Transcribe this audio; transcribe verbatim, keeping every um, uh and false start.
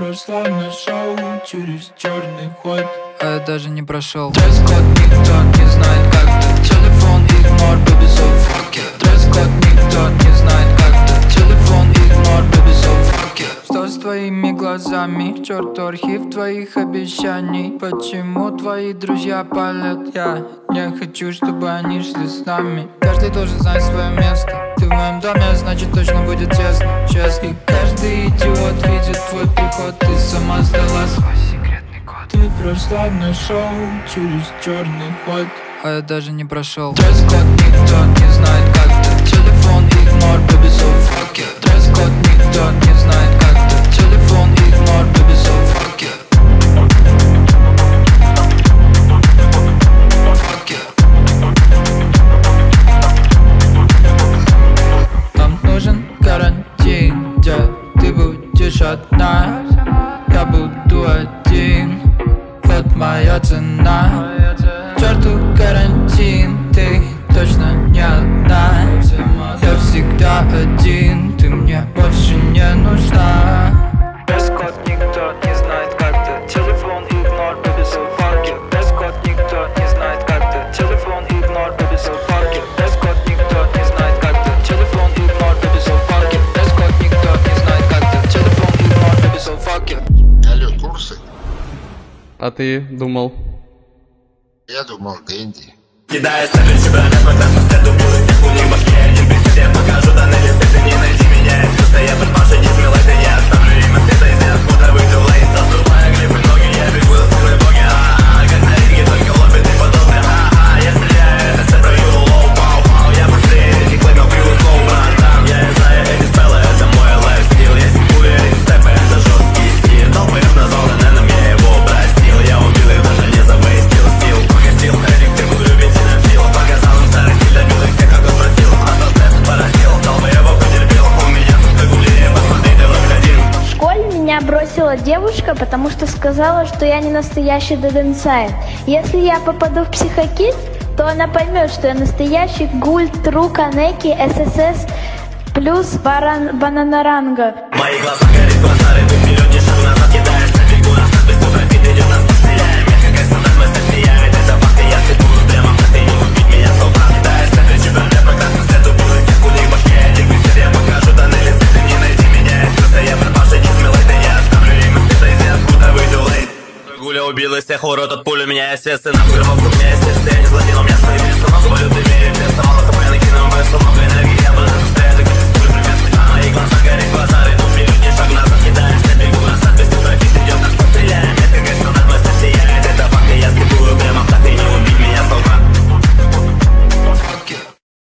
прошла, нашел через черный ход, а я даже не прошел. Дресс-код никто не знает, как ты. Телефон игнор, baby, so fuck it. Дресс-код никто не знает, как ты. Телефон игнор, baby, so fuck it. Что с твоими глазами? К черту архив твоих обещаний. Почему твои друзья палят? Я не хочу, чтобы они шли с нами. Каждый должен знать свое место. Ты в моем доме, значит точно будет тесно, честно. И каждый идиот видит твой приход. Ты сама сдала свой секретный код. Ты прошла, нашел через черный ход, а я даже не прошел. Дресс-код никто не знает, как ты. Телефон игнор, baby, so fuck it. Дресс-код никто не знает, как ты. Телефон игнор, baby, so fuck it. Fuck it. Нам нужен карантин, где ты будешь одна, я буду один. Вот моя цена. К черту карантин, ты точно не одна. Я всегда один, ты мне больше не нужна. Дресс-код никто не знает, как ты. Телефон игнор, baby, so fuck it. Дресс-код никто не знает, как ты. Телефон игнор, baby, so fuck it. Дресс-код никто не знает, как ты. Телефон игнор, baby, so fuck it. Дресс-код никто не знает, как ты. Телефон игнор, baby, so fuck it. Алло, курсы? А ты думал? Я думал, Дэнди. Кидая ставлю чемпионат, мы так сосед убил из всех у них башки. Один присед, я покажу данные листы, ты не найди меня. Просто я предпаша, не смелый, ты я оставлю имя света. Из ниоткуда выйду лейн, засыпая грифы ноги. Я бегу за силой боги, а-а-а. Как на ринге, только лобби, ты подобный, а-а-а. Я стреляю, это все прою, лоу, пау-пау. Я быстрее этих клеймов и услов, братан. Я знаю эти спеллы, это мой лайфстил. Я сипую эти степы, это жесткий стиль. Долбоёб назвал Эненом, я его простил. Я убил их, даже не завестил сил. Погасил этих, ты буду любить и на фил. Показал им старый стиль, добил их всех, как он просил. Остался поразил, долбоёбов потерпел. У меня тут загубление, посмотри, ты вновь один. В школе меня бросила девушка, потому что сказала, что я не настоящий Деденсайн. Если я попаду в психокит, то она поймет, что я настоящий гуль, тру, канеки, ССС плюс баран, бананаранга. Мои глаза горят глазары, ты вперед, не шаг назад. Кидаешь на бегу, нас надпись, то профит идет, нас постреляем. Мягко, как стандарт, мы стреляем, ведь это факты. Я слепую прямо в ты не убить меня снова. Кидаешь на плечи, я прекрасно след убил из всех у них башки. Один присед, я покажу данные листы, ты не найди меня. Просто я предпаша, не смелый, ты я оставлю имя света. Из ниоткуда выйду лейн. Гуля убил из всех урод от пули, меня естественно. Вырвал в меня естественно, я не злодил, у меня свои весы. Свою ты веришь, я вставал, хп, накинул мою сумму, энергии. Я буду состоять, как ты с пулей приветствуй. Мои глаза горят глаза.